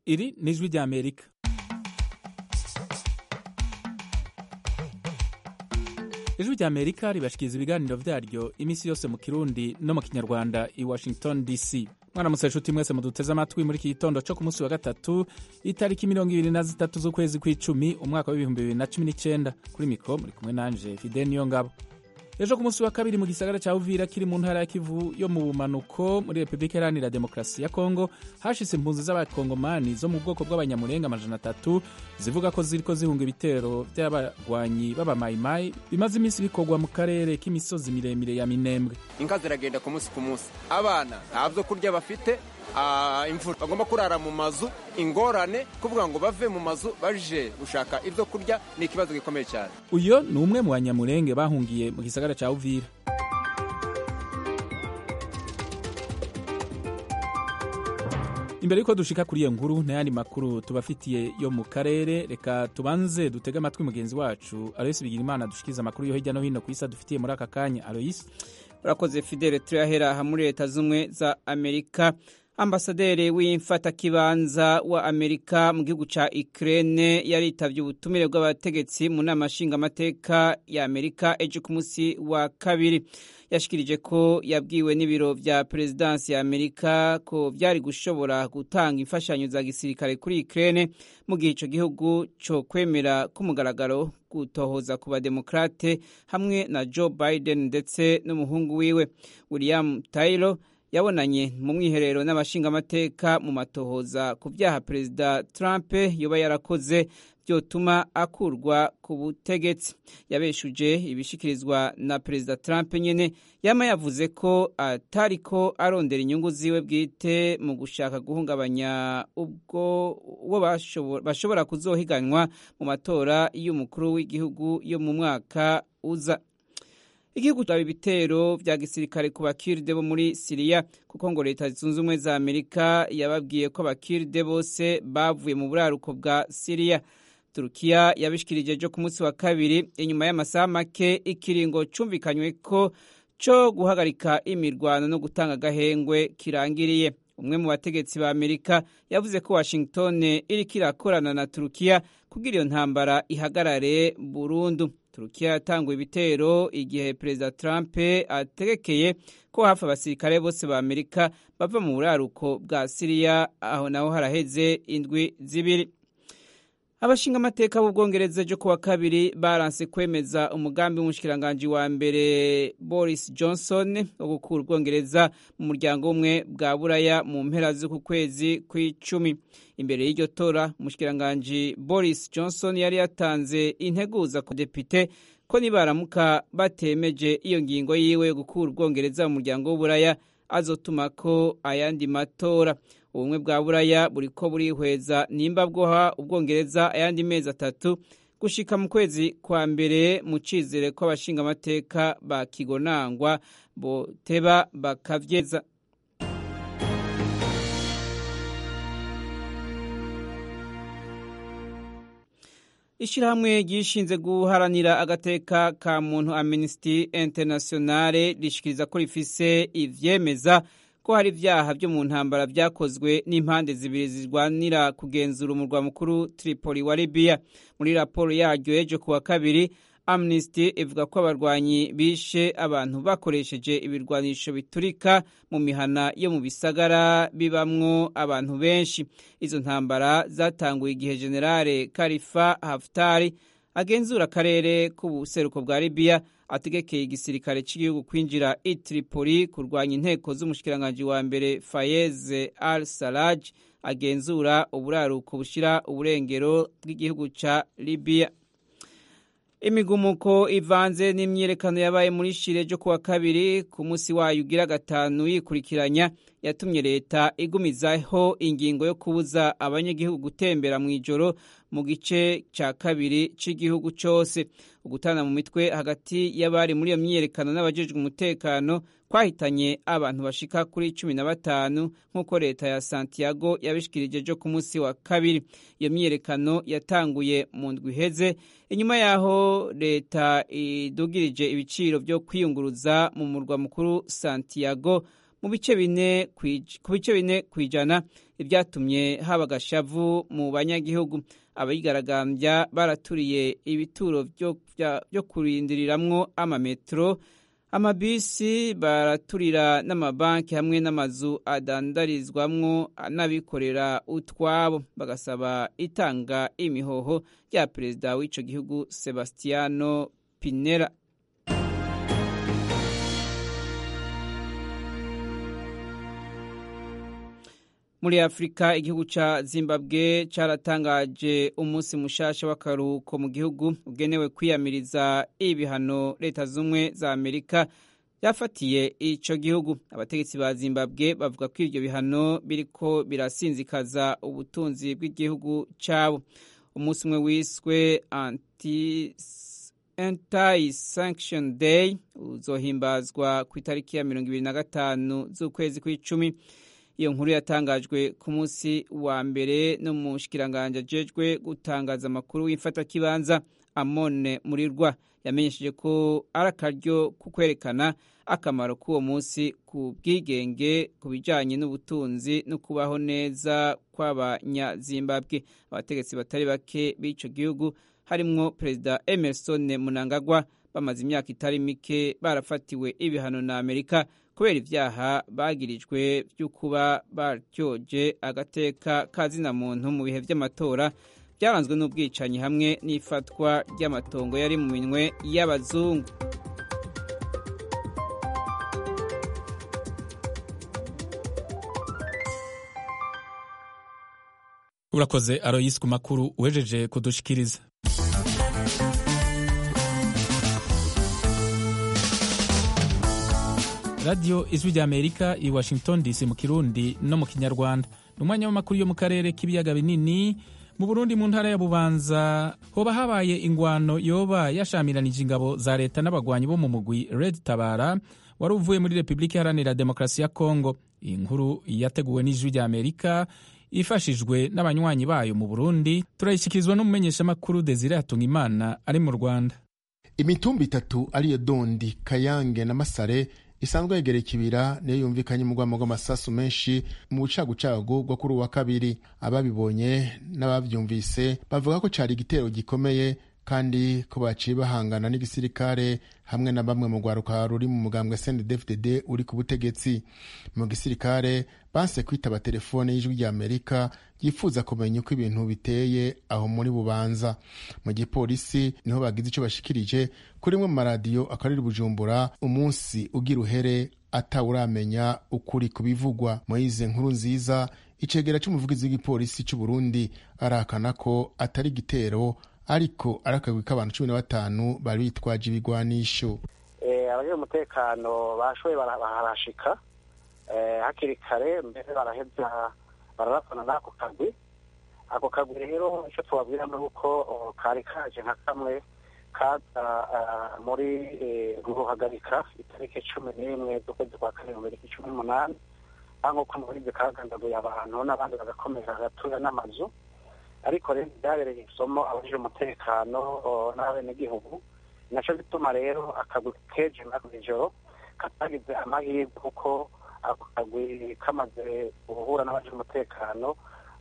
Iri ni ijwi ry'Amerika. Ijwi ry'Amerika ribashikiriza ibiganiro vyaryo imisi yose mu Kirundi no mu Kinyarwanda i Washington DC. Mwaramutse nshuti mwese muduteze amatwi muri iki gitondo co ku munsi wa gatatu itariki 23 z'ukwezi kw'icumi umwaka wa 2019. Kuri mikro muri kumwe nanje Fidel Niyongabo. Ejo ku munsi wa kabiri mu gisagara ca Uvira kiri mu ntara ya Kivu yo mu bumanuko muri Republika Iharanira Demokarasi ya Kongo hashitse impunzi z'abakongomani zo mu bwoko bw'abanyamurenga 300 zivuga ko ziriko zihunga ibitero vy'abagwanyi b'abamayimayi bimaze imisi bikorwa mu karere k'imisozi miremire ya Minembwe. Inka ziragenda ku munsi abana ntavyo kurya bafite, imvura bagomba kurara mu mazu, ingorane kuvuga ngo bave mu mazu baje gushaka ivyo kurya ni ikibazo gikomeye cyane. Uyo ni umwe mu banyamurenge bahungiye mu gisagara ca Uvira. Imbere yuko dushika kuri iyo nkuru n'ayandi makuru tubafitiye yo mu karere, reka tubanze dutege amatwi mugenzi wacu Aloysi Bigirimana dushikiza amakuru yo hirya no hino kw'isi dufitiye muri aka kanya. Aloysi, urakoze Fidele. Turahera aha muri Leta z'Ubumwe za Amerika. Ambasaderi w'imfatakibanza wa Amerika mu gihugu ca Ukraine yaritavye ubutumire bw'abategetsi mu nama nshingamateka ya Amerika ejo ku munsi wa kabiri. Yashikirije ko yabwiwe n'ibiro vya Perezidansi ya Amerika ko vyari gushobora gutanga imfashanyo za gisirikare kuri Ukraine mu gihe ico gihugu co kwemera kumugaragaro gutohoza ku bademokrate hamwe na Joe Biden ndetse n'umuhungu wiwe William Taylor yabonanye mu mwiherero n'abashingamateka mu matohoza ku vyaha Perezida Trump yoba yarakoze vyotuma akurwa ku butegetsi. Yabeshuje ibishikirizwa na Perezida Trump nyene, yama yavuze ko atariko arondera inyungu ziwe bwite mu gushaka guhungabanya uwo bashobora kuzohiganwa mu matora y'umukuru w'igihugu yo mu mwaka uza. Igihugu cyaba ibitero vya gisirikare ku bakirde bo muri Syria kuko ngo Leta zunze ubumwe za Amerika yababwiye ko abakirde bose bavuye mu buraruko bwa Syria. Turukiya yabishikirije ejo ku munsi wa kabiri inyuma y'amasaha make ikiringo cumvikanywe ko co guhagarika imirwano no gutanga agahengwe kirangiriye. Umwe mu bategetsi ba Amerika yavuze ko Washington iriko irakorana na Turukiya kugira iyo ntambara ihagarare burundu. Turukiya yatanguye ibitero igihe Perezida Trump ategekeye ko hafi abasirikare bose ba Amerika bava mu buraruko bwa Syria, aho naho haraheze indwi zibiri. Abashingamateka b'Ubwongereza ejo kuwa kabiri baranse kwemeza umugambi w'umushikiranganji wa mbere Boris Johnson wo gukura Ubwongereza mu muryango umwe bwa Buraya mu mpera z'uku kwezi kw'icumi. Imbere y'iryo tora, umushikiranganji Boris Johnson yari yatanze integuza ku depite ko nibaramuka batemeje iyo ngingo yiwe yo gukura Ubwongereza mu muryango w'Uburaya azotumako ayandi matora. Ubumwe bwa Buraya buriko burihweza nimba bwoha Ubwongereza ayandi mezi 3 gushika mu kwezi kwa mbere mu cizere ko abashingamateka bakigonangwa boteba bakavyeza. Ishirahamwe ryishinze guharanira agateka ka muntu Amnesty International rishikiriza ko rifise ivyemeza ko hari ivyaha vyo mu ntambara vyakozwe n'impande zibiri zirwanira kugenzura umurwa mukuru Tripoli wa Libya. Muri raporo yaryo ejo kuwa kabiri, Amnesty ivuga ko abarwanyi bishe abantu bakoresheje ibirwanisho biturika mu mihana yo mu bisagara bibamwo abantu benshi. Izo ntambara zatanguye igihe Generale Khalifa Haftar agenzura akarere k'ubuseruko bwa Libya ategekeye igisirikare cy'igihugu kwinjira i Tripoli kurwanya inteko z'umushikiranganji wa mbere Fayez al-Sarraj agenzura uburaruko bushira uburengero bw'igihugu ca Libya. Imigumuko ivanze n'imyerekano yabaye muri Chile ejo kuwa kabiri ku munsi wayo ugira gatanu yikurikiranya yatumye leta igumizaho ingingo yo kubuza abanyagihugu gutembera mu ijoro mu gice ca kabiri c'igihugu cose. Ugutana mu mitwe hagati y'abari muri iyo myerekano n'abajejwe umutekano kwahitanye abantu bashika kuri 15 nk'uko leta ya Santiago yabishikirije ejo ku munsi wa kabiri. Iyo myerekano yatanguye mu ndwi iheze inyuma yaho leta idugirije ibiciro vyo kwiyunguruza mu murwa mukuru Santiago ku bice 4 kw'ijana, ibyatumye haba agashavu mu banyagihugu. Abigaragambya baraturiye ibituro byo kurindiriramwo amametro, amabisi, baraturira n'amabanki hamwe n'amazu adandarizwamwo n'abikorera utwabo, bagasaba itanga imihoho rya perezida w'ico gihugu Sebastiano Pinera. Muri Afrika, igihugu ca Zimbabwe caratangaje umunsi mushasha w'akaruhuko mu gihugu ugenewe kwiyamiriza ibihano Leta Zumwe za Amerika yafatiye ico gihugu. Abategetsi ba Zimbabwe bavuga ko ivyo bihano biriko birasinzikaza ubutunzi bw'igihugu cabo. Umunsi umwe wiswe Anti-Sanction Day uzohimbazwa ku itariki ya 25 z'ukwezi kw'icumi. Iyo nkuru yatangajwe ku munsi wa mbere n'umushikiranganji ajejwe gutangaza amakuru w'imfatakibanza Amone Murirwa. Yamenyesheje ko ari akaryo ku kwerekana akamaro k'uwo munsi ku bwigenge, ku bijanye n'ubutunzi no kubaho neza kw'abanyazimbabwe. Abategetsi batari bake b'ico gihugu harimwo Perezida Emerson Mnangagwa bamaze imyaka itari mike barafatiwe ibihano na Amerika kubera ivyaha bagirijwe vy'ukuba baryoje agateka kazina muntu mu bihe vy'amatora byaranzwe n'ubwicanyi hamwe n'ifatwa ry'amatongo yari mu minwe y'abazungu. Urakoze Aloysi ku makuru uhejeje kudushikiriza. Radio Ijwi ry'Amerika i Washington DC mu Kirundi no mu Kinyarwanda. Numwanya w'amakuru yo mu karere k'ibiyaga binini. Mu Burundi mu ntara ya Bubanza hoba habaye ingwano yoba yashamiranije ingabo za leta n'abagwanyi bo mu mugwi Red Tabara wari uvuye muri Republika Iharanira Demokarasi ya Kongo. Iyi nkuru yateguwe n'Ijwi ry'Amerika ifashijwe n'abanywanyi bayo mu Burundi. Turayishikirizwa n'umumenyeshamakuru Desire Hatungimana ari mu Rwanda. Imitumba itatu ariyo Dondi, Kayange na Masare isanzwe yegereye ikibira niyo yumvikanye mu rwamo rw'amasasu menshi mu bucagucagu bwo kuri uwa kabiri. Ababibonye n'abavyumvise bavuga ko cari igitero gikomeye kandi ko baciye bahangana n'igisirikare hamwe na bamwe mu rwaruka ruri mu mugambwe CNDD-FDD uri ku butegetsi. Mu gisirikare banse kwitaba telefone y'Ijwi ry'Amerika yifuza kumenya uko ibintu biteye aho muri Bubanza. Mu gipolisi niho bagize ico bashikirije kuri mwe mu maradiyo akariri Bujumbura umunsi ugira uhere atawuramenya ukuri kubivugwa. Moise Nkurunziza icegera c'umuvugizi w'igipolisi c'u Burundi arahakana ko atari igitero ariko arakagwi k'abantu 15 bari bitwaje ibigwanisho. Abaje umutekano bashoye barashika hakiri kare mbere baraheza bararapana n'ako kagwi. Ako kagwi rero icyo tubabwira ni uko kari kaje nka kamwe kaza muri guhagarika itariki 11 z'ukwezi kwa kane 2018 aho ko muri kagandaguye abantu n'abandi bagakomeza gatuya n'amazu. Ariko rero byabereye isomo abaje umutekano n'abenegihugu, naco bituma rero akagwi keje n'ijoro katagize amahirwe kuko akagwi kamaze guhura n'abaje umutekano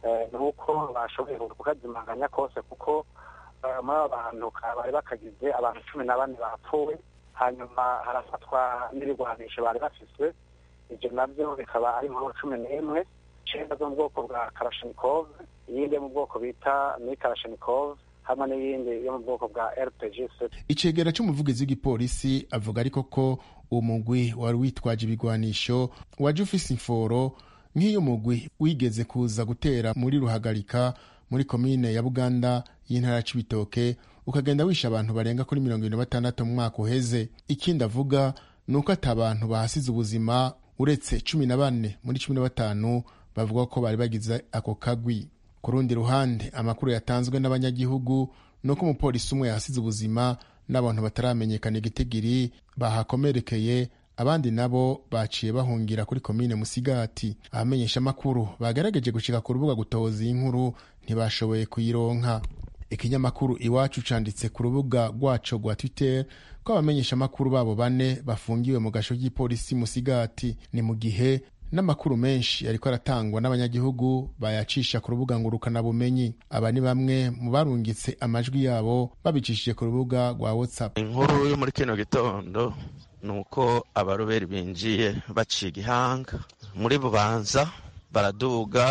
nuko bashoboye kukazimanganya kose kuko muri abantu bari bakagize abantu 14 bapfuye, hanyuma harafatwa n'ibigwanisho bari bafiswe. Ivyo navyo bikaba ari mu 11 cenda zo mu bwoko bwa Kalashnikov, iyindi mu bwoko bita Kalashnikov hamwe n'iyindi yo mu bwoko bwa RPG. Icegera c'umuvugizi w'igipolisi avuga ariko ko uwo mugwi wari witwaje ibigwanisho waje ufise inforo nk'iyo mugwi wigeze kuza gutera muri Ruhagarika muri komine ya Buganda y'intara c'Ibitoke ukagenda wisha abantu barenga kuri 26 mu mwaka uheze. Ikindi avuga nuko atabantu bahasize ubuzima uretse 14 muri 15 bavuga ko bari bagize ako kagwi. Ku rundi ruhande amakuru yatanzwe n'abanyagihugu nuko umupolisi umwe yahasize ubuzima n'abantu bataramenyekana igitigiri bahakomerekeye, abandi nabo baciye bahungira kuri komine Musigati. Abamenyesha makuru bagerageje gushika ku rubuga gutoza inkuru ntibashoboye kuyironka. ikinyamakuru Iwacu canditse ku rubuga rwaco rwa Twitter ko abamenyesha amakuru babo 4 bafungiwe mu gasho k'ipolisi Musigati. Ni mu gihe n'amakuru menshi ariko aratangwa n'abanyagihugu bayacisha ku rubuga ngurukana bumenyi. Aba ni bamwe mu barungitse amajwi yabo babicishije ku rubuga rwa WhatsApp. Inkuru yo muri kino gitondo nuko abaroberi binjiye baciye Gihanga muri Bubanza, baraduga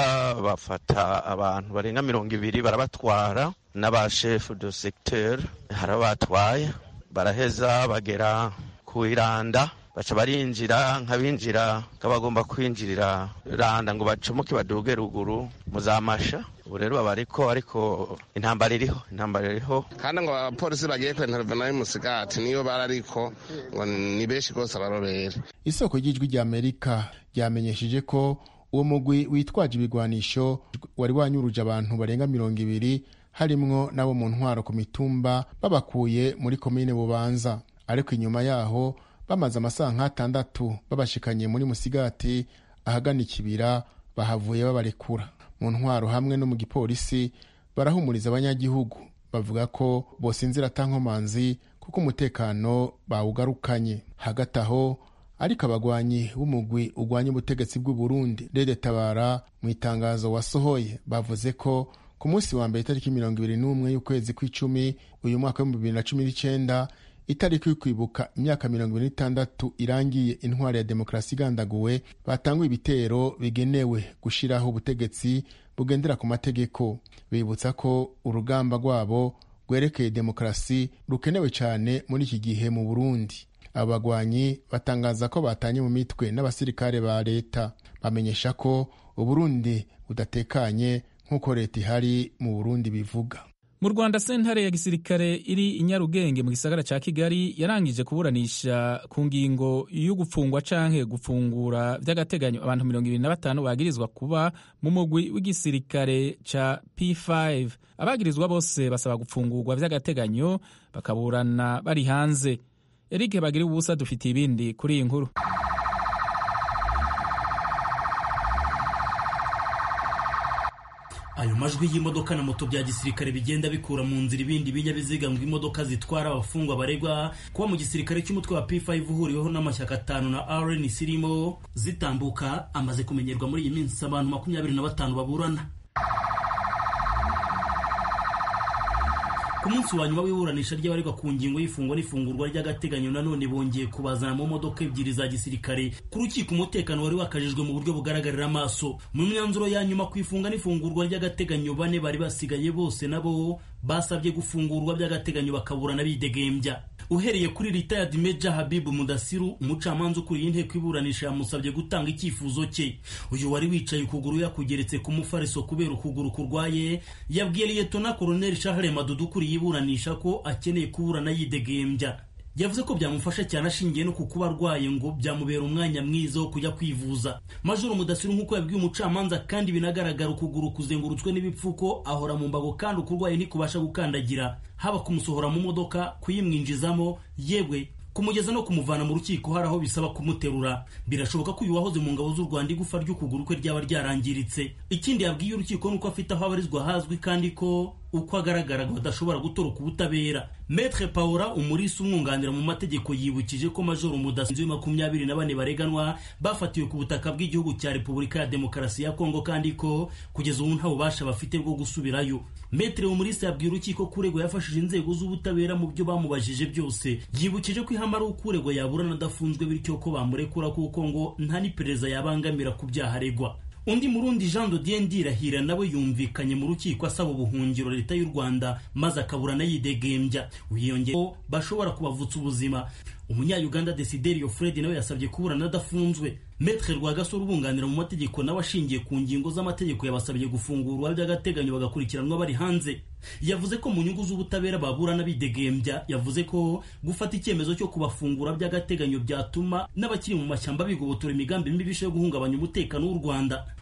bafata abantu barenga 200 barabatwara n'abashefu de secteur harabatwaye, baraheza bagera ku Iranda baca barinjira nk'abinjira kabagomba kwinjirira Randa ngo bacomoke baduge ruguru muzamasha. Ubu rero ariko intambara iriho kandi ngo abapolisi bagiye kwentervena Musigati niyo barariko ngo ni beshi gose abarobera. Isoko ry'ijwi rya Amerika ryamenyesheje ko uwo mugwi witwaje ibigwanisho wari wanyuruje abantu barenga 200 harimwo nabo mu ntwaro ku mitumba babakuye muri komine Bubanza, ariko inyuma yaho bamaze amasaha nk'atandatu babashikanye muri Musigati ahagana ikibira bahavuye babarekura. Mu ntwaro hamwe no mu gipolisi barahumuriza abanyagihugu, bavuga ko bosinzira atankomanzi kuko umutekano bawugarukanye. Hagati aho ariko abagwanyi b'umugwi ugwanya ubutegetsi bw'u Burundi Rede Tabara mu itangazo wasohoye bavuze ko ku munsi wa mbere itariki 21 y'ukwezi kw'icumi uyu mwaka wa 2019 itariki yo kwibuka imyaka 26 irangiye intwari ya demokrasi igandaguwe, batanguye ibitero bigenewe gushiraho ubutegetsi bugendera ku mategeko. Bibutsa ko urugamba rwabo rwerekeye demokrasi rukenewe cyane muri iki gihe mu Burundi. Abagwanyi batangaza ko batanye mu mitwe n'abasirikare ba leta, bamenyesha ko Uburundi budatekanye nk'uko leta ihari mu Burundi bivuga. Mu Rwanda sentare ya gisirikare iri i Nyarugenge mu gisagara ca Kigali yarangije kuburanisha ku ngingo yo gufungwa canke gufungura vy'agateganyo abantu 25 bagirizwa kuba mu mugwi w'igisirikare ca P5. Abagirizwa bose basaba gufungurwa vy'agateganyo bakaburana bari hanze. Eric Bagira ubusa dufite ibindi kuri iyi nkuru. Ayo majwi y'imodoka na moto bya gisirikare bigenda bikura mu nzira ibindi binyabiziga ngo imodoka zitwara abafungwa baregwa kuba mu gisirikare cy'umutwe wa P5 uhuriweho n'amashyaka 5 na RNC irimo zitambuka amaze kumenyerwa muri iyi minsi abantu 25 baburana. Ku munsi wa nyuma w'iburanisha ry'abaregwa ku ngingo y'ifungwa n'ifungurwa ry'agateganyo nanone bongeye kubazana mu modoka ebyiri za gisirikare ku rukiko. Umutekano wari wakajijwe mu buryo bugaragarira amaso. Mu myanzuro ya nyuma ku ifunga n'ifungurwa ry'agateganyo 4 bari basigaye bose nabo basabye gufungurwa by'agateganyo bakaburana bidegembya. Uhereye kuri retired Major Habibu Mudasiru, umucamanza ukuriye inteko iburanisha yamusabye gutanga icyifuzo cye. Uyu wari wicaye ukuguru yakugeretse ku mufariso kubera ukuguru kurwaye, yabwiye Lieutenant Colonel Charles Madudu ukuriye iburanisha ko akeneye kuburana yidegembya. Yavuze ko byamufasha cyane ashingiye no kukuba arwaye ngo byamubera umwanya mwiza wo kujya kwivuza. Major Mudasiru nk'uko yabwiye umucamanza kandi binagaragara ukuguru kuzengurutswe n'ibipfuko, ahora mu mbago kandi ukurwaye ntikubasha gukandagira, haba kumusohora mu modoka, kuyimwinjizamo, yewe kumugeza no kumuvana mu rukiko hari aho bisaba kumuterura. Birashoboka ko uyu wahoze mu ngabo z'u Rwanda igufa ry'ukuguru kwe ryaba ryarangiritse. Ikindi yabwiye urukiko nuko afite aho abarizwa hazwi kandi ko uko agaragara badashobora gutoroka ubutabera. Maître Paula Umulisa umwunganira mu mategeko yibukije ko Major Mudasiru 24 bareganwa bafatiwe ku butaka bw'igihugu cya Repubulika ya Demokarasi ya Kongo kandi ko kugeza ubu nta bubasha bafite bwo gusubirayo. Maître Umulisa yabwiye urukiko kuregwa yafashije inzego z'ubutabera mu byo bamubajije byose. Yibukije ko ihamara ukuregwa yaburana adafunzwe bityo ko bamurekura kuko ngo nta n'iperereza yabangamira ku byaha aregwa. Undi Murundi Jean de Dieu Ndirahira nawe yumvikanye mu rukiko asaba ubuhungiro leta y'u Rwanda maze akaburana yidegembya. Uyiyongeye ko bashobora kubavutsa ubuzima. Umunya-Uganda Desiderio Fred nawe yasabye kuburana adafunzwe. Maître Rwagasore ubunganira mu mategeko nawe ashingiye ku ngingo z'amategeko yabasabye gufungurwa by'agateganyo bagakurikiranwa bari hanze. Yavuze ko mu nyungu z'ubutabera baburana bidegembya. Yavuze ko gufata icyemezo cyo kubafungura by'agateganyo byatuma n'abakiri mu mashyamba bigobotora imigambi mibishe yo guhungabanya umutekano w'u Rwanda.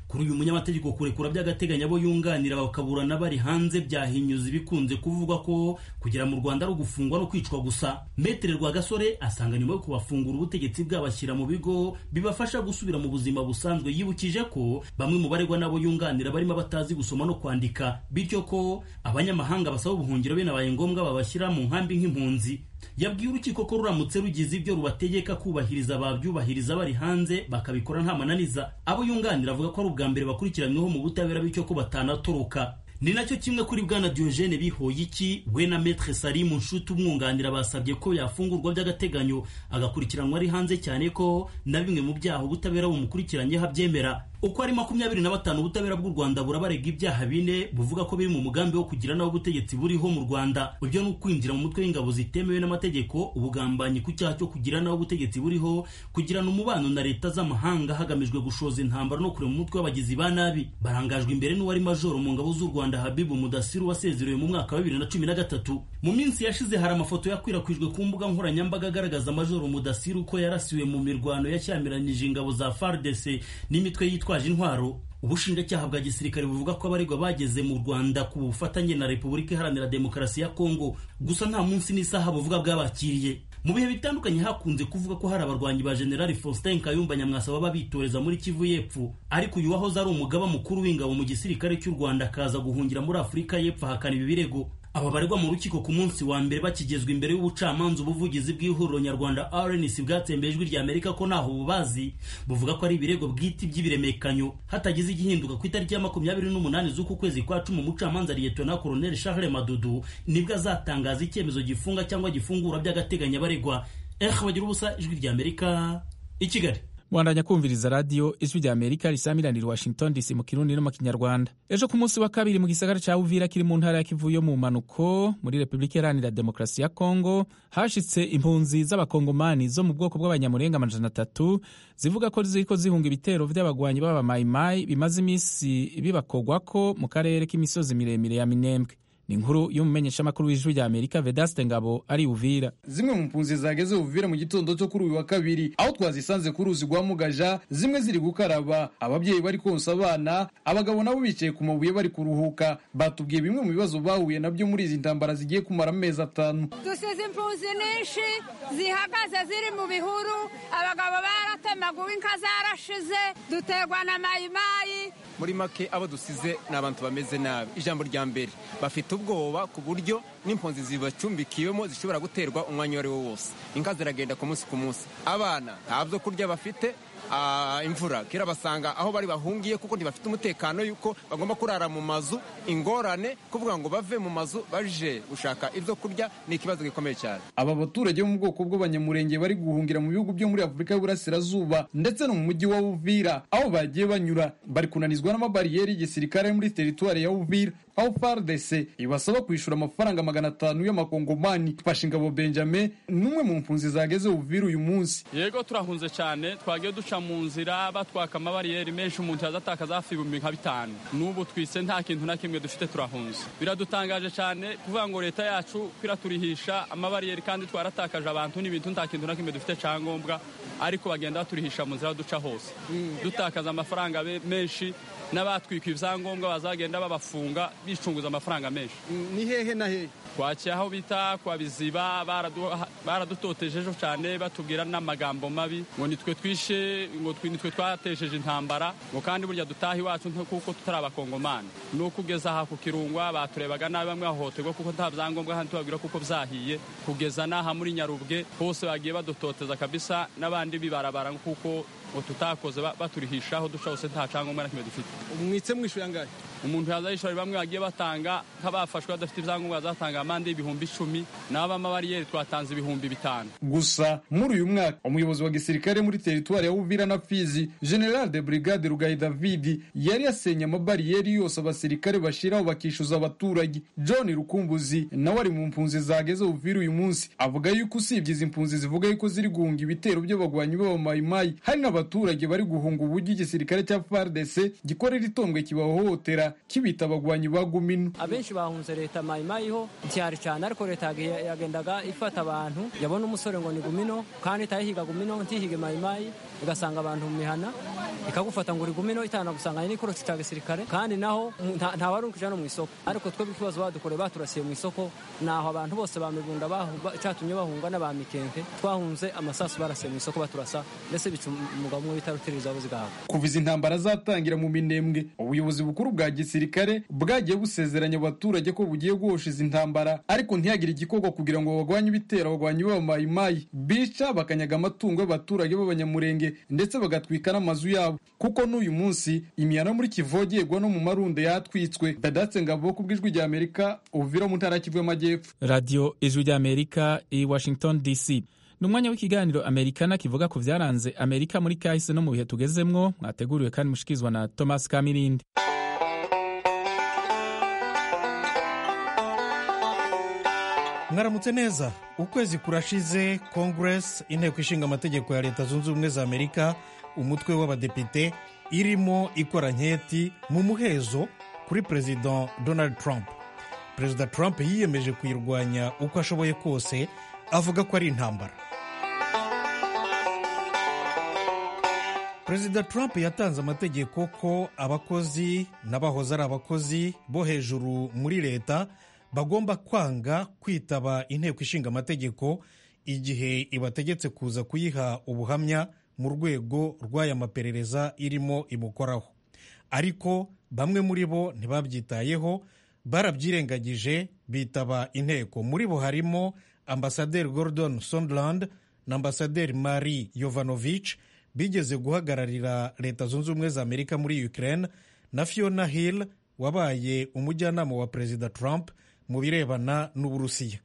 kuri uyu munyamategeko kurekura by'agateganyo abo yunganira bakaburana bari hanze byahinyuza ibikunze kuvugwa ko kugera mu Rwanda ari ugufungwa no kwicwa gusa. Metere Rwagasore asanga nyuma yo kubafungura ubutegetsi bwabashyira mu bigo bibafasha gusubira mu buzima busanzwe. Yibukije ko bamwe mu baregwa nabo yunganira barimo batazi gusoma no kwandika, bityo ko abanyamahanga basaba ubuhungiro binabaye ngombwa babashyira mu nkambi nk'impunzi. Yabwiye urukiko ko ruramutse rugize ibyo rubategeka kubahiriza babyubahiriza bari hanze bakabikora nta mananiza. Abo yunganira avuga ko ari ubwa mbere bakurikiranyweho mu butabera bityo ko batanatoroka. Ni nacyo kimwe kuri bwana Diogene Bihoyiki we na Maître Salim Nshuti umwunganira basabye ko yafungurwa by'agateganyo agakurikiranwa ari hanze, cyane ko na bimwe mu byaha ubutabera bumukurikiranye habyemera. Uko ari 25 ubutabera bw'u Rwanda burabarega ibyaha 4 buvuga ko biri mu mugambi wo kugira naho ubutegetsi buriho mu Rwanda. Ibyo ni ukwinjira mu mutwe w'ingabo zitemewe n'amategeko, ubugambanyi ku cyaha cyo kugira naho ubutegetsi buriho, kugirana umubano na leta z'amahanga hagamijwe gushoza intambara no kurema umutwe w'abagizi ba nabi. Barangajwe imbere n'uwari majoro mu ngabo z'u Rwanda Habibu Mudasiru wasezerewe mu mwaka wa 2013. Mu minsi yashize hari amafoto yakwirakwijwe ku mbuga nkoranyambaga agaragaza majoro Mudasiru ko yarasiwe mu mirwano yashyamiranyije ingabo za FARDC n'imitwe yitwaje intwaro. Ubushinjacyaha bwa gisirikare buvuga ko abaregwa bageze mu Rwanda ku bufatanye na Repubulika Iharanira Demokarasi ya Kongo, gusa nta munsi n'isaha buvuga bwabakiriye. Mu bihe bitandukanye hakunze kuvuga ko hari abarwanyi ba General Faustin Kayumba Nyamwasa baba bitoreza muri Kivu y'Epfo, ariko uyu wahoze ari umugaba mukuru w'ingabo mu gisirikare cy'u Rwanda akaza guhungira muri Afurika y'Epfo hakana ibi birego. Aba baregwa mu rukiko ku munsi wa mbere bakigezwa imbere y'ubucamanza. Ubuvugizi bw'ihuriro nyarwanda RNC bwatsembeye ijwi rya Amerika ko naho bubazi buvuga ko ari ibirego bwite by'ibiremekanyo hatagize igihinduka. Ku itariki ya 28 z'uku kwezi kwa 10 umucamanza Lieutenant Colonel Charles Madudu nibwo azatangaza icyemezo gifunga cyangwa gifungura by'agateganyo abaregwa. Bagira ubusa, ijwi rya Amerika i Kigali. Mwandanya kumviriza radio ijwi rya Amerika risamiranira Washington DC mu Kirundi no mu Kinyarwanda. Ejo ku munsi wa kabiri mu gisagara ca Uvira kiri mu ntara ya Kivu yo mu manuko muri Repubulika Iharanira Demokarasi ya Kongo hashitse impunzi z'abakongomani zo mu bwoko bw'abanyamurenga 300 zivuga ko ziriko zihunga ibitero vy'abagwanyi b'aba Maimai bimaze imisi bibakogwako mu karere k'imisozi miremire ya Minembwe. Ni inkuru y'umumenyeshamakuru w'ijwi rya Amerika Vedaste Ngabo ari Uvira. Zimwe mu mpunzi zageze Uvira mu gitondo cyo kuri uyu wa kabiri, aho twazisanze ku ruzi rwa Mugaja, zimwe ziri gukaraba, ababyeyi bari konsa abana, abagabo nabo bicaye ku mabuye bari kuruhuka. Batubwiye bimwe mu bibazo bahuye nabyo muri izi ntambara zigiye kumara amezi 5. Dusize impunzi nyinshi zihagaze ziri mu bihuru, abagabo baratemaguwe, inka zarashize, dutegwa na Mayimayi. Muri make abo dusize n'abantu bameze nabi. Ijambo rya mbere, bafite ubwoba ku buryo n'impunzi zibacumbikiwemo zishobora guterwa umwanya wari wo wose. Inka ziragenda ku munsi ku munsi, abana nta byo kurya bafite, imvura kera basanga aho bari bahungiye kuko ntibafite umutekano yuko bagomba kurara mu mazu. Ingorane kuvuga ngo bave mu mazu baje gushaka ibyo kurya ni ikibazo gikomeye cyane. Aba baturage bo mu bwoko bw'abanyamurenge bari guhungira mu bihugu byo muri Afurika y'Uburasirazuba ndetse no mu mujyi wa Uvira, aho bagiye banyura bari kunanizwa n'amabariyeri y'igisirikare muri teritwari ya Uvira, aho FARDC ibasaba kwishura amafaranga 500 y'amakongomani. Twashingabo Benjamin numwe mu mpunzi zageze Uvira uyu munsi. Yego turahunze cyane, twagiye duca mu nzira batwaka amabariyeri menshi, umuntu yazatakaza hafi 5,000. N'ubu twise nta kintu na kimwe dufite, turahunze. Biradutangaje cyane kuvuga ngo leta yacu kwiraturihisha amabariyeri kandi twaratakaje abantu n'ibintu, nta kintu na kimwe dufite cyangombwa, ariko bagenda baturihisha mu nzira duca hose, dutakaza amafaranga menshi, n'abatwika ibyangombwa bazagenda babafunga bicunguza amafaranga menshi. Ni hehe na hehe? Kwakiye aho bita kwa Biziba baradutotejeje cyane, batubwira n'amagambo mabi ngo nitwe twishe, ngo nitwe twatejeje intambara, ngo kandi burya dutaha iwacu kuko tutari abakongomani. No kugeza aha ku Kirungwa baturebaga nabi, bamwe ahohoterwa kuko nta byangombwa, kandi tubabwira kuko byahiye. Kugeza n'aha muri Nyarubwe hose bagiye badutoteza kabisa, n'abandi bibarabara kuko ngo tutakoze baturihishaho duca hose nta cyangombwa na kimwe dufite. Umwitse mwishuye angahe? Umuntu yazayishora bamwe bagiye batanga nk'abafashwe badafite ibyangombwa bazatanga amande y'ibihumbi 10, n'abamabariyeri twatanze ibihumbi 5. Gusa muri uyu mwaka umuyobozi wa gisirikare muri teritwari ya Uvira na Fizi, General de Brigade Rugayi David, yari yasenye amabariyeri yose abasirikare bashiraho bakishuza abaturage. John Rukumbuzi nawe ari mu mpunzi zageze Uvira uyu munsi, avuga yuko usibye izi mpunzi zivuga yuko ziri guhunga ibitero by'abagwanyi b'aba Mayimayi, hari n'abaturage bari guhunga uburyo igisirikare cya FARDC gikorera itombwe kibahohotera kibita abagwanyi ba Gumino. Abenshi bahunze leta Mayimayi ho cyari cyane, ariko leta yagendaga ifata abantu, yabona umusore ngo ni Gumino kandi tayihiga Gumino ntihige Mayimayi, igasanga abantu mu mihana ikagufata ngo urigumino itanagusanganye n'ikorosi cya gisirikare kandi naho nta wari ukija no mu isoko ariko twebwe ikibazo badukoreye baturasiye mu isoko naho abantu bose bamibunda cyatumye bahunga n'abamikenke twahunze amasasu barasiye mu isoko baturasa ndetse bica umugabo umwe bitarutiriza abo zigahaga. Kuva izi ntambara zatangira mu Minembwe ubuyobozi bukuru bwa gisirikare bwagiye busezeranya abaturage ko bugiye guhosha izi ntambara ariko ntihagire igikorwa kugira ngo bagwanye ibitero abagwanyi b'abamayimayi bica bakanyaga amatungo y'abaturage b'abanyamurenge ndetse bagatwika n'amazu yabo kuko n'uyu munsi imihana muri Kivogerwa no mu Marundo yatwitswe. Dadatse Ngabo ku bw'ijwi rya Amerika Uvira mu ntara Kivu y'Amajyepfo. Radio Ijwi rya Amerika i Washington DC. Ni umwanya w'ikiganiro Amerikana kivuga ku vyaranze Amerika muri kahise no mu bihe tugezemwo, mwateguriwe kandi mushikizwa na Thomas Kamirindi. Mwaramutse neza. Ukwezi kurashize Congress, inteko ishinga amategeko ya Leta Zunze Ubumwe za Amerika, umutwe w'abadepite irimo ikora nketi mu muhezo kuri President Donald Trump. President Trump yiyemeje kuyirwanya uko ashoboye kose, avuga ko ari intambara. Perezida Trump yatanze amategeko ko abakozi n'abahoze ari abakozi bo hejuru muri leta bagomba kwanga kwitaba inteko ishinga amategeko igihe ibategetse kuza kuyiha ubuhamya mu rwego rw'aya maperereza irimo imukoraho. Ariko bamwe muri bo ntibabyitayeho, barabyirengagije bitaba inteko. Muri bo harimo Ambasaderi Gordon Sondland na Ambasaderi Marie Yovanovitch bigeze guhagararira Leta Zunze Ubumwe za Amerika muri Ukraine, na Fiona Hill wabaye umujyanama wa Perezida Trump mu birebana n'Uburusiya.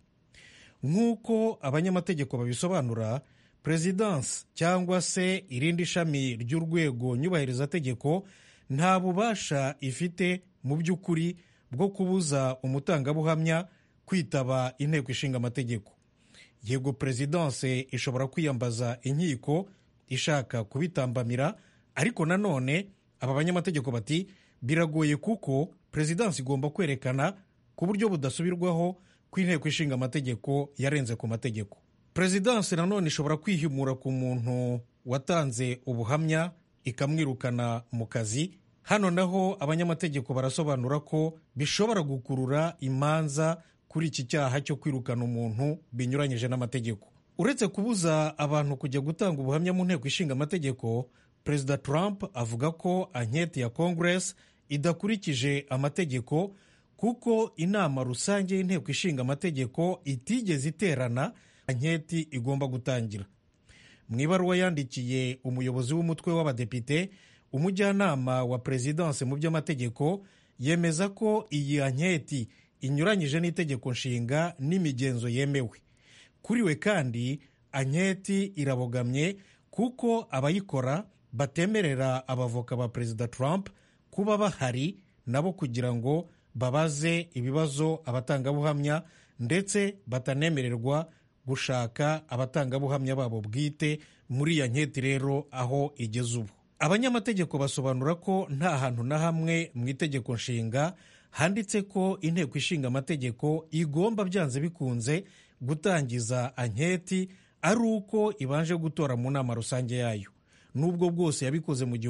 Nk'uko abanyamategeko babisobanura, Presidence cyangwa se irindi shami ry'urwego nyubahirizategeko nta bubasha ifite mu by'ukuri bwo kubuza umutangabuhamya kwitaba inteko ishinga amategeko. Yego Presidence ishobora kwiyambaza inkiko ishaka kubitambamira, ariko nanone aba banyamategeko bati biragoye kuko Presidence igomba kwerekana ku buryo budasubirwaho ko inteko ishinga amategeko yarenze ku mategeko. Presidence nanone ishobora kwihimura ku muntu watanze ubuhamya ikamwirukana mu kazi. Hano naho abanyamategeko barasobanura ko bishobora gukurura imanza kuri iki cyaha cyo kwirukana umuntu binyuranyije n'amategeko. Uretse kubuza abantu kujya gutanga ubuhamya mu nteko ishinga amategeko, Perezida Trump avuga ko anketi ya Congress idakurikije amategeko kuko inama rusange y'inteko ishinga amategeko itigeze iterana, anketi igomba gutangira. Mu ibaruwa yandikiye umuyobozi w'umutwe w'abadepite, umujyanama wa Presidence mu by'amategeko yemeza ko iyi anketi inyuranyije n'itegeko nshinga n'imigenzo yemewe. Kuri we kandi anketi irabogamye kuko abayikora batemerera abavoka ba Perezida Trump kuba bahari nabo kugira ngo babaze ibibazo abatangabuhamya, ndetse batanemererwa gushaka abatangabuhamya babo bwite muri ya nketi rero aho igeze ubu. Abanyamategeko basobanura ko nta hantu na hamwe mu itegeko nshinga handitse ko inteko ishinga amategeko igomba byanze bikunze gutangiza anketi ari uko ibanje gutora mu nama rusange yayo. Nubwo bwose yabikoze mu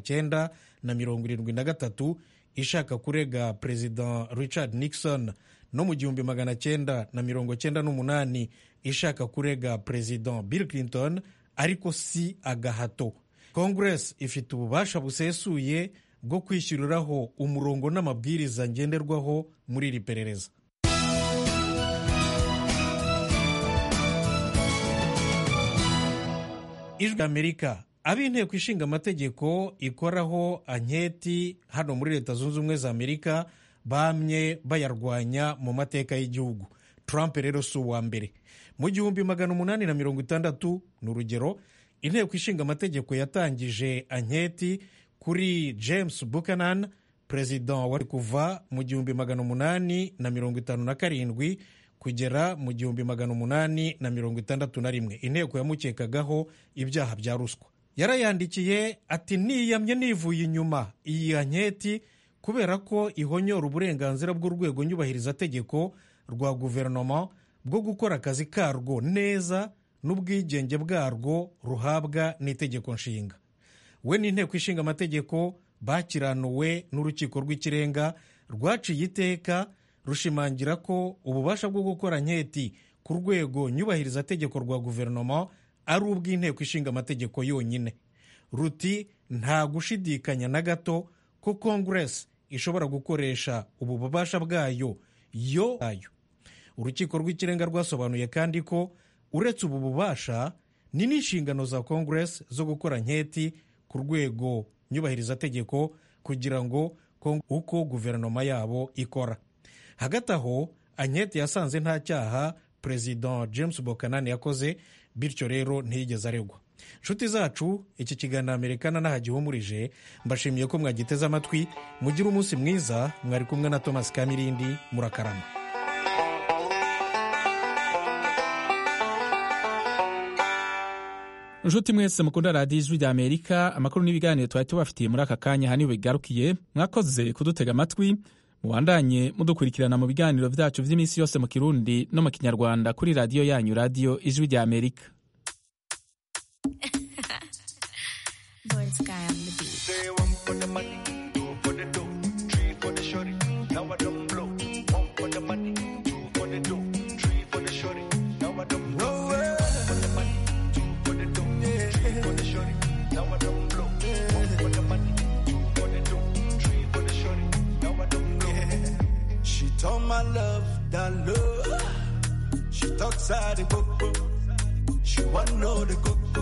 1973 ishaka kurega President Richard Nixon, no mu 1998 ishaka kurega President Bill Clinton, ariko si agahato. Congress ifite ububasha busesuye bwo kwishyuriraho umurongo n'amabwiriza ngenderwaho muri iri perereza. Ijwi Amerika, ab'inteko ishinga amategeko ikoraho anketi hano muri Leta Zunze Ubumwe za Amerika bamye bayarwanya mu mateka y'igihugu. Trump rero si uwa mbere. Mu 1860 ni urugero, inteko ishinga amategeko yatangije anketi kuri James Buchanan, perezida wari kuva mu 1857 kugera mu 1861. Inteko yamukekagaho ibyaha bya ruswa. Yarayandikiye ati niyamye nivuye inyuma iyi anketi kubera ko ihonyora uburenganzira bw'urwego nyubahirizategeko rwa guverinoma bwo gukora akazi karwo neza n'ubwigenge bwarwo ruhabwa n'itegeko nshinga. we n'inteko ishinga amategeko bakiranuwe n'urukiko rw'ikirenga rwaciye iteka rushimangira ko ububasha bwo gukora nketi ku rwego nyubahirizategeko rwa guverinoma ari ubw'inteko ishinga amategeko yonyine. Ruti nta gushidikanya na gato ko Congress ishobora gukoresha ubu bubasha bwayo yo. Urukiko rw'ikirenga rwasobanuye kandi ko uretse ubu bubasha ni n'inshingano za Congress zo gukora nketi ku rwego nyubahirizategeko kugira ngo uko guverinoma yabo ikora. Hagati aho anketi yasanze nta cyaha Perezida James Buchanan yakoze, bityo rero ntiyigeze aregwa. Nshuti zacu, iki kiganiro Amerikana n'ahagihumurije, mbashimiye ko mwagiteze amatwi. Mugire umunsi mwiza. Mwari kumwe na Thomas Kamirindi. Murakarama. Nshuti mwese mukunda radiyo ijwi rya Amerika, amakuru n'ibiganiro twari tubafitiye muri aka kanya hano bigarukiye. Mwakoze kudutega amatwi. Mubandanye mudukurikirana mu biganiro byacu by'iminsi yose mu Kirundi no mu Kinyarwanda kuri radiyo yanyu, radiyo ijwi rya Amerika. Told my love, that love. She talks out the coco. She want know the coco.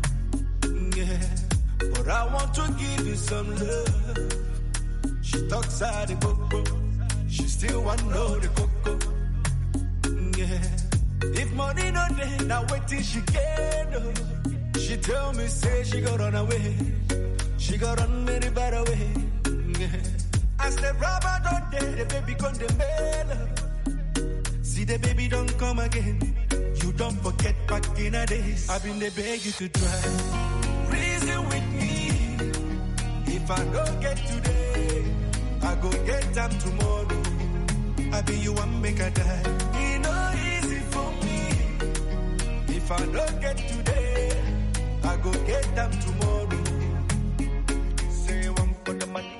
Yeah, but I want to give you some love. She talks out the coco. She still want know the coco. Yeah, if money no day, now wait till she get up. She tell me say she got run away. She got run very bad away. Yeah. As the rubber don't dare, the baby come the mail. See the baby don't come again. You don't forget back in the days. I've been the beg you to try. Reason with me. If I don't get today, I go get them tomorrow. I be you one make a die. It no easy for me. If I don't get today, I go get them tomorrow. Say one for the money.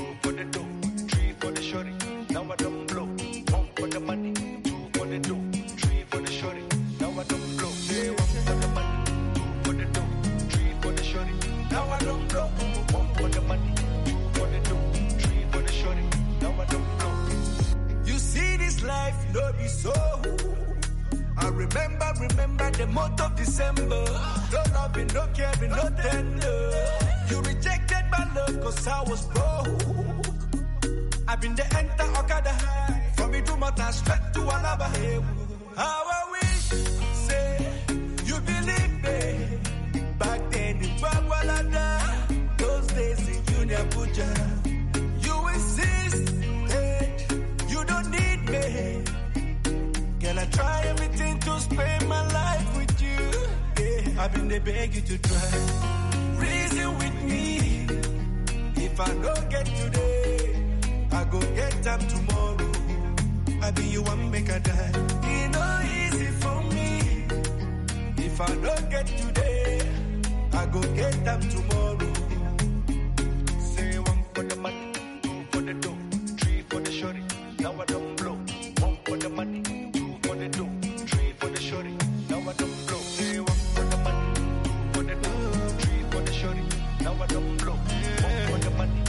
Now I don't blow. One for the money, two for the dough, three for the shorty. Now I don't blow. Yeah, one for the money, two for the dough, three for the shorty. Now I don't blow. One for the money, two for the dough, three for the shorty. Now I don't blow. You see this life, no be so. I remember the month of December. No loving, no caring, no tender. You rejected my love 'cause I was broke. I've been the enter Okada. From me to Mata straight to Alaba. How I wish, say, you believe me. Back then in Bagwalada, those days in Junior Puja. You insist, hey, you don't need me. Can I try everything to spend my life with you? Yeah, I've been the beg you to try. Reason with me. If I don't get today, I go get them tomorrow. I be you one make a die. It no easy for me. If I don't get today, I go get them tomorrow. Say one for the money, two for the dough, three for the shorty. Now I don't blow. One for the money, two for the dough, three for the shorty. Now I don't blow. Say one for the money, two for the dough, three for the shorty. Now I don't blow. One for the money.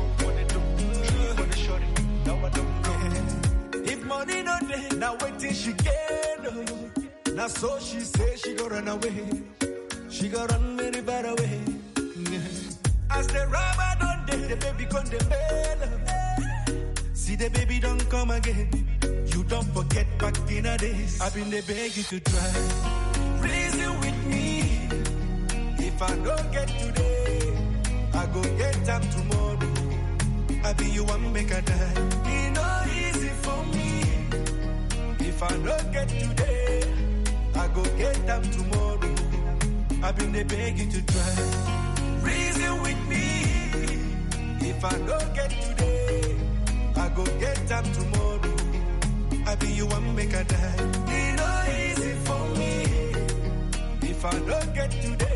If money no day, now wait till she get up. Now so she say she go run away. She go run very bad away. As the rubber don't day, the baby come the mail. See the baby don't come again. You don't forget back in the days. I've been the beg you to try. Reason with me. If I don't get today, I go get them tomorrow. I be you one make a die. It no easy for me. If I don't get today, I go get them tomorrow. I've been the beg you to try. Reason with me. If I don't get today, I go get them tomorrow. I be you one make a die. It no easy for me. If I don't get today,